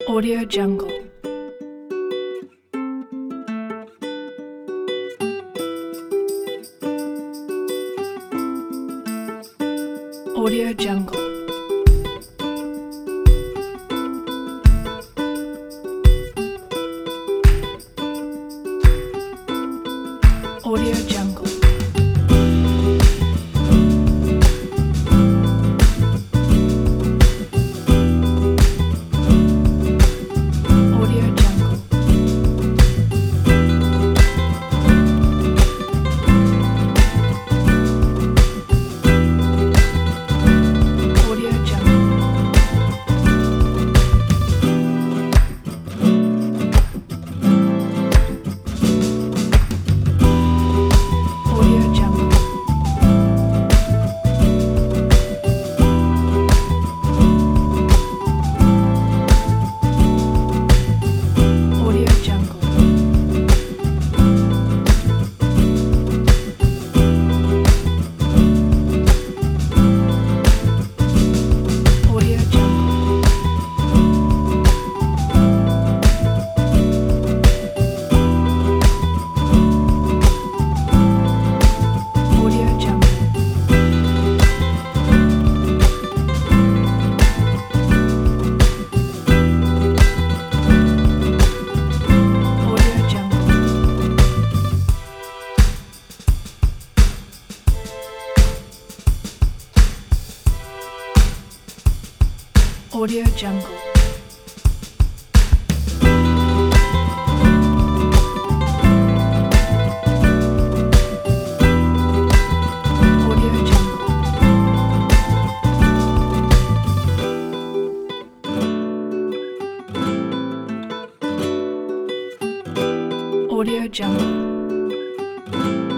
Audio Jungle. Audio Jungle. Audio Jungle. Audio Jungle. Audio Jungle. Audio Jungle. Audio Jungle. Audio Jungle. Audio Jungle. Audio Jungle. Audio Jungle. Audio Jungle. Audio Jungle.